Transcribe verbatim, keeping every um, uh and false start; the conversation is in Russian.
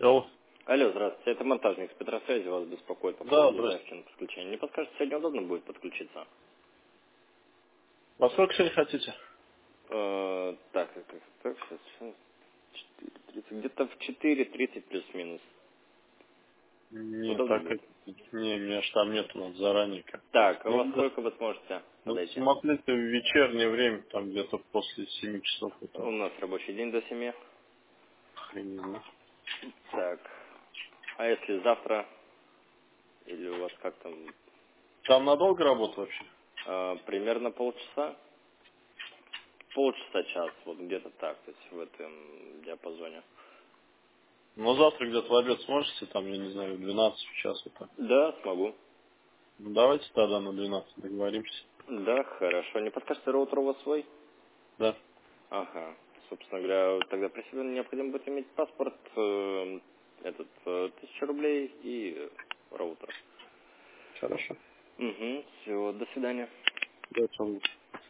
Алло. Алло, здравствуйте, это монтажник с Петросвязи, вас беспокоит по Да, поводу здравствуйте. заявки на подключение. Не подскажете, сегодня удобно будет подключиться? Во сколько сегодня хотите? Э, так, так, так, так, сейчас, сейчас, четыре тридцать, где-то в четыре тридцать плюс-минус. Не, Удобно так будет? это... Не, у меня ж там нету, надо заранее как-то. Так, а у Ну, вас да. сколько вы сможете Вот подойти? смотрите, в вечернее время, там где-то после семи часов утра. У нас рабочий день до семи. Хрен знает. Так, а если завтра, или у вас как там, Там надолго работа вообще? э, примерно полчаса? Полчаса-час, вот где-то так, то есть в этом диапазоне. Ну, завтра где-то в обед сможете, там, я не знаю, в двенадцать в час вот так. Да, смогу. Ну, давайте тогда на двенадцать договоримся. Да, хорошо. Не подскажете, роутер у вас свой? Да, Ага. Собственно говоря, тогда при себе необходимо будет иметь паспорт, э, этот, э, тысяча рублей и э, роутер. хорошо. Угу. Все, до свидания. Да, всё.